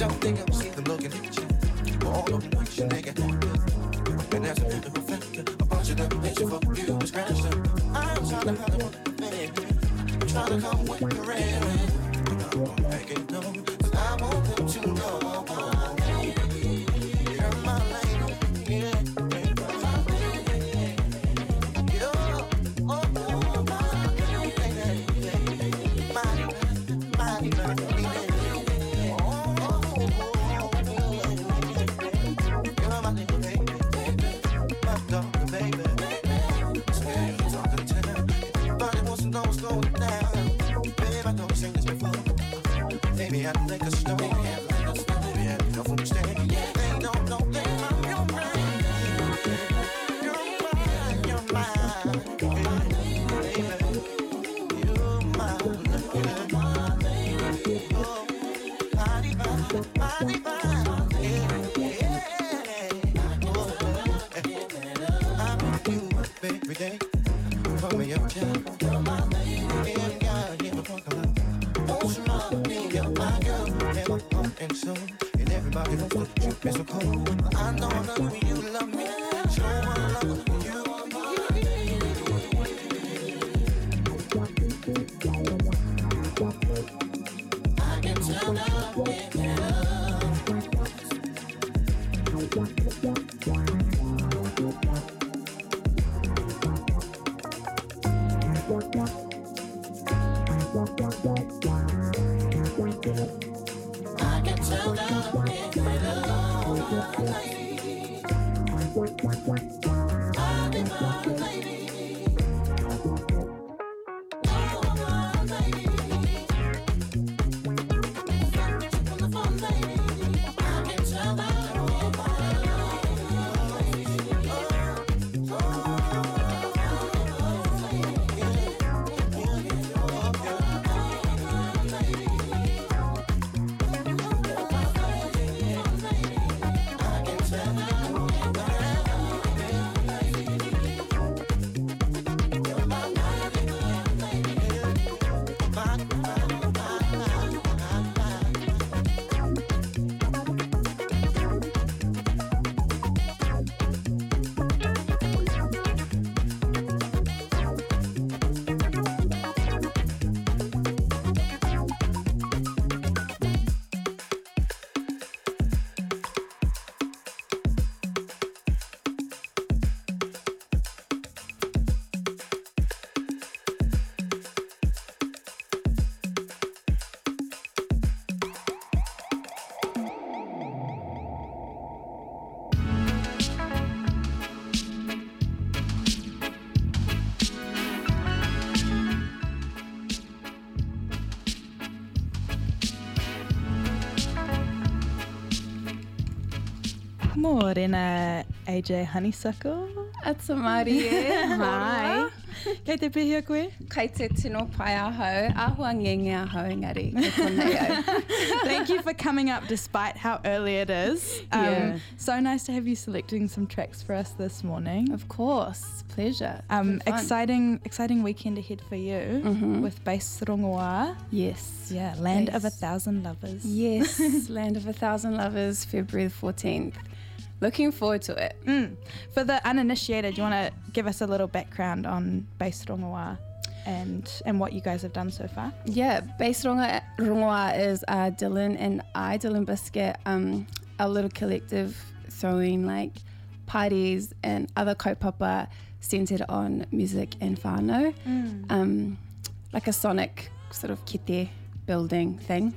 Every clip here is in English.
Don't think I'm see them looking at you. All over the week, you naked. And that's a different factor. A bunch of them bitches for you to scratch them. I'm trying to holler for the baby. I'm trying to come with the red. I'm gonna make it known. Cause I want them to know. You're my lady. Yeah. Maybe I can make a snow. Maybe I can go from staying. They don't think I'm your mind. You're mine. Baby, you're mine. Oh, body, body, body. Yeah. I'm with you every day. Call me your child. Yeah, God, yeah, my fucking you're my girl, never heart and soul. And everybody knows that you be so cold. I know that when you love me, show my love when you are mine. I can tell now in I can tell that I'm in love, lady. I'll be my lady. Oh, my lady. From the fun, lady. I can tell that I'm in Morena, AJ Honeysuckle. Ata Mārie. Mai. Kei te pihia koe? Kei te tino pai ahau, ahua ngenge ahau engari. Kei konei au. Thank you for coming up despite how early it is. Yeah. So nice to have you selecting some tracks for us this morning. Of course, pleasure. Exciting weekend ahead for you with Base Rongoā. Yes. Yeah, Land of a Thousand Lovers. Yes, Land of a Thousand Lovers, February the 14th. Looking forward to it. For the uninitiated, do you want to give us a little background on Base Rongoā and what you guys have done so far? Yeah, Base Rongoā is Dylan and I, Dylan Biscuit, our little collective throwing like parties and other kaupapa centered on music and whānau. Like a sonic sort of kite building thing.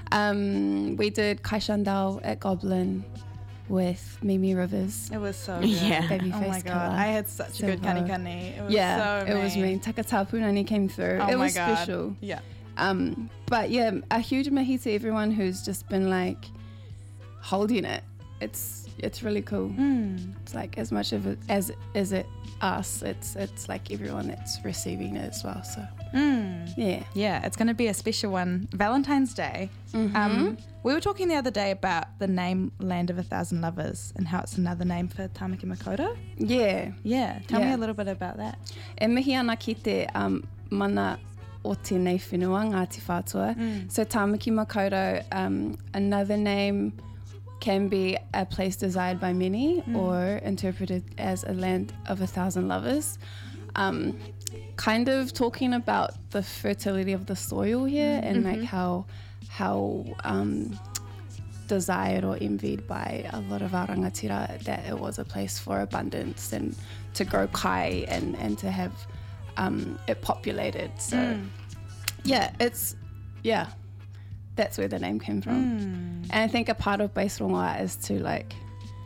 We did Kaishandao at Goblin with Mimi Rivers. It was so good. Yeah. Oh my God. Colour. I had such a good kani. It was so it was mean. Takatā Punani came through. Oh it my was God. special. Yeah. But yeah, a huge mahi to everyone who's just been like holding it. It's really cool. It's like as much of it as is it us. It's like everyone that's receiving it as well. So yeah, it's going to be a special one. Valentine's Day. We were talking the other day about the name Land of a Thousand Lovers and how it's another name for Tāmaki Makaurau. Yeah. Tell me a little bit about that. E mihi ana ki te mana o tēnei whenua, Ngāti Whātua. So Tāmaki Makaurau, another name can be a place desired by many or interpreted as a land of 1,000 lovers. Kind of talking about the fertility of the soil here and like how desired or envied by a lot of our rangatira that it was a place for abundance and to grow kai and to have it populated. So that's where the name came from. And I think a part of Base Rongoa is to like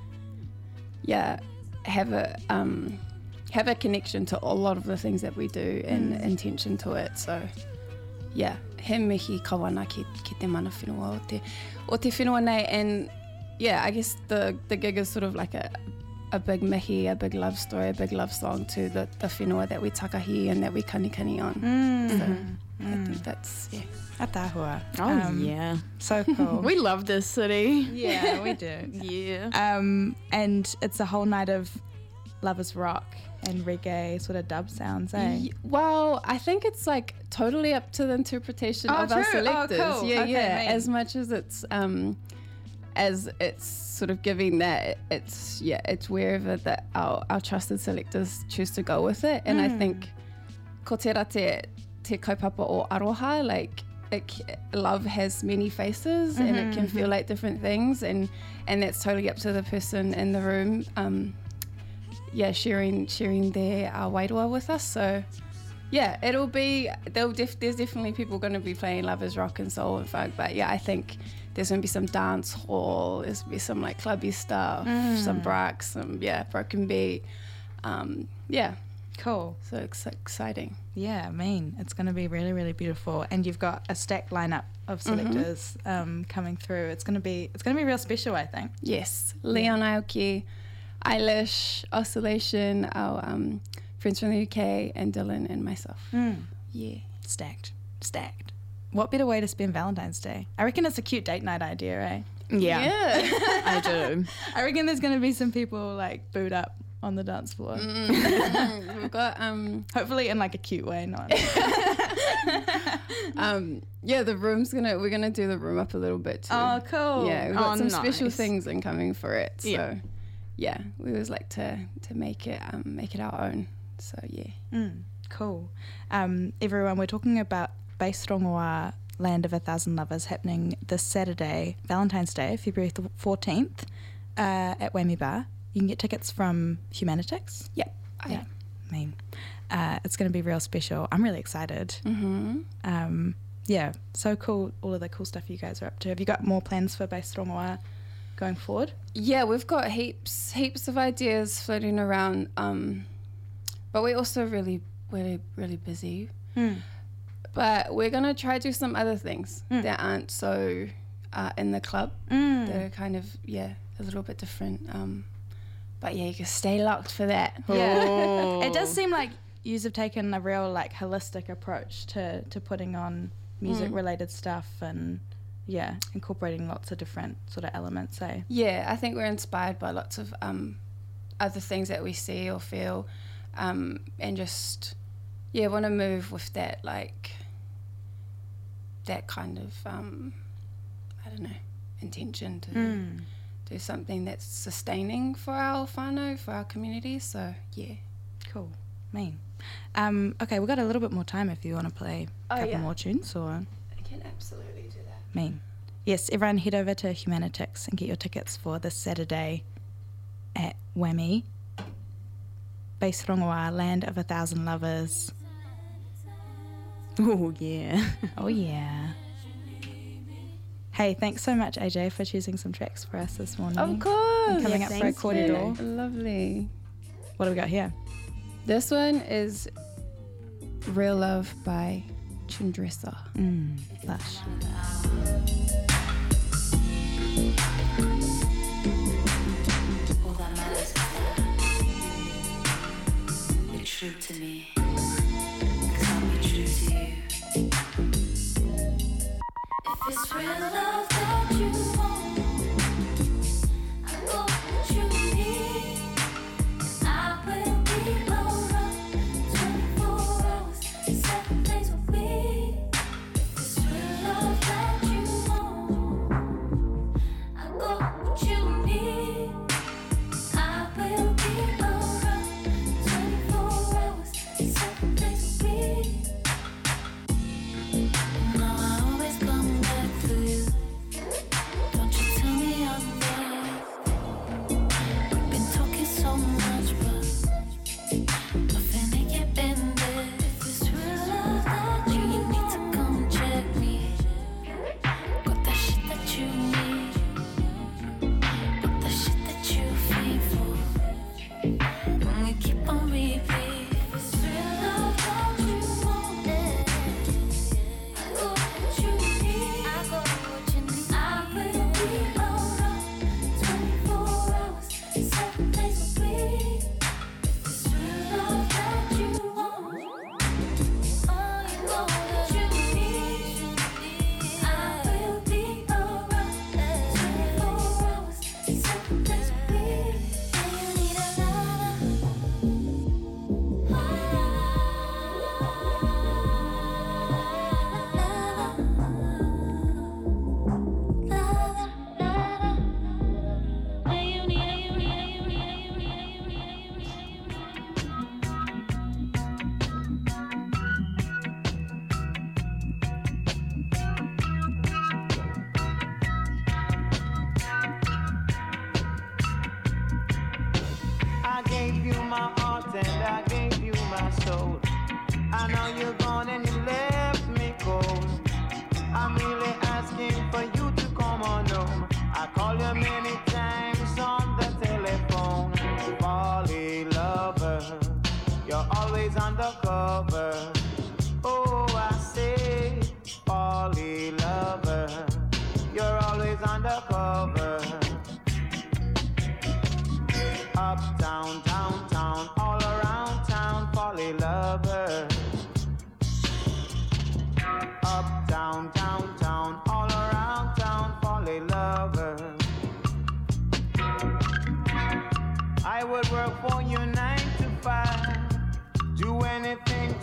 have a connection to a lot of the things that we do and intention to it. So he mihi kawana ki te mana whenua o te whenua nei. And I guess the gig is sort of like a big mihi, a big love story, a big love song to the whenua that we takahi and that we kanikani on. So I think that's Atahua. Yeah. So cool. We love this city. Yeah, we do. Yeah. And it's a whole night of lovers rock and reggae sort of dub sounds, eh? Well, I think it's like totally up to the interpretation of our selectors. Oh, cool. Okay, mate. As much as it's sort of giving that it's wherever that our trusted selectors choose to go with it. And I think ko tērā te kaupapa o aroha, like love has many faces and it can feel like different things, and that's totally up to the person in the room sharing their wairua with us. So there's definitely people going to be playing lovers rock and soul and funk, but I think there's going to be some dance hall, there's going to be some like clubby stuff, some brack, some broken beat. Cool. So it's exciting. Yeah, I mean, it's going to be really, really beautiful. And you've got a stacked lineup of selectors coming through. It's going to be real special, I think. Yes. Leon Aoki, Eilish, Oscillation, our friends from the UK, and Dylan and myself. Yeah. Stacked. What better way to spend Valentine's Day? I reckon it's a cute date night idea, eh? Yeah. I do. I reckon there's going to be some people like booed up on the dance floor. We've got hopefully in like a cute way, not the room's we're gonna do the room up a little bit too. Oh, cool. Yeah, we've got some nice. special things incoming for it. So we always like to make it our own. So cool. Everyone, we're talking about Base Rongoa Land of 1,000 Lovers happening this Saturday, Valentine's Day, February 14th, at Whammy Bar. You can get tickets from Humanitix. Yeah. I mean, it's going to be real special. I'm really excited. So cool, all of the cool stuff you guys are up to. Have you got more plans for Base Rongoa going forward? Yeah, we've got heaps of ideas floating around, but we're also really, really, really busy. But we're going to try to do some other things that aren't so in the club. They're kind of, a little bit different. But you can stay locked for that. Yeah. Oh. It does seem like yous have taken a real like holistic approach to putting on music related stuff and incorporating lots of different sort of elements, eh? Yeah, I think we're inspired by lots of other things that we see or feel, and just want to move with that like that kind of intention to do something that's sustaining for our whānau, for our community. So Cool. Mean. Okay, we've got a little bit more time if you want to play a couple more tunes or... I can absolutely do that. Mean. Yes, everyone head over to Humanitix and get your tickets for this Saturday at Whammy. Base Rongoa, Land of 1,000 Lovers. Oh, yeah. Oh, yeah. Hey, thanks so much, AJ, for choosing some tracks for us this morning. Of course. And coming up for a corridor. Lovely. What do we got here? This one is Real Love by Chindressa. Lush. All that matters is that you're true to me, 'cause I'll be true to you. If it's real love that you want, I know what you need. I will be around 24 hours, 7 days a week.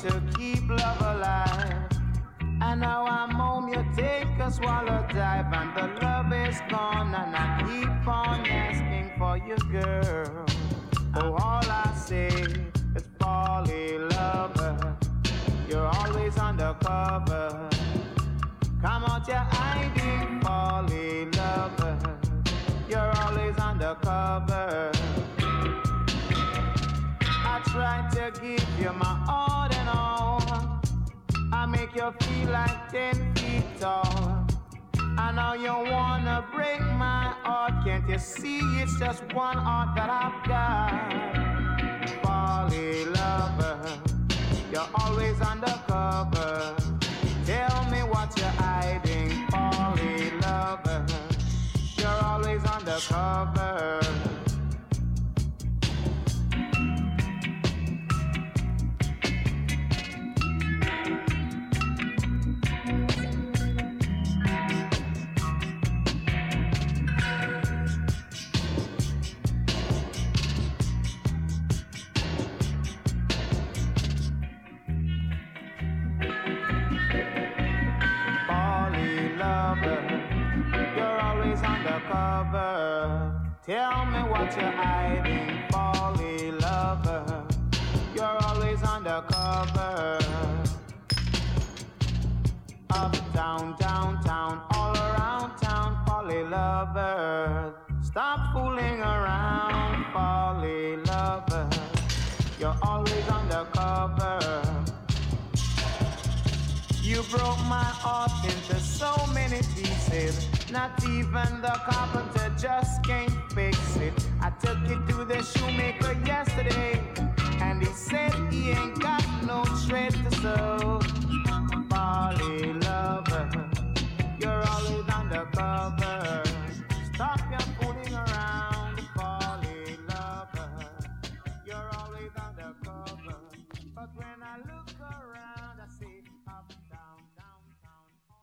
to keep love alive. And now I'm home, you take a swallow dive, and the love is gone, and I keep on asking for you, girl. Oh, all I say is Polly lover, you're always undercover. Come out, you're hiding, Polly lover, you're always undercover. I try to give you my all and all, I make you feel like 10 feet tall. I know you wanna break my heart, can't you see it's just one heart that I've got? Polly lover, you're always undercover. Tell me what you're hiding, Polly lover, you're always undercover. Tell me what you're hiding, Polly lover, you're always undercover. Uptown, downtown, all around town, Polly lover. Stop fooling around, Polly lover, you're always undercover. You broke my heart into so many pieces, not even the carpenter just can't fix it. I took it to the shoemaker yesterday, and he said he ain't got no thread to sew.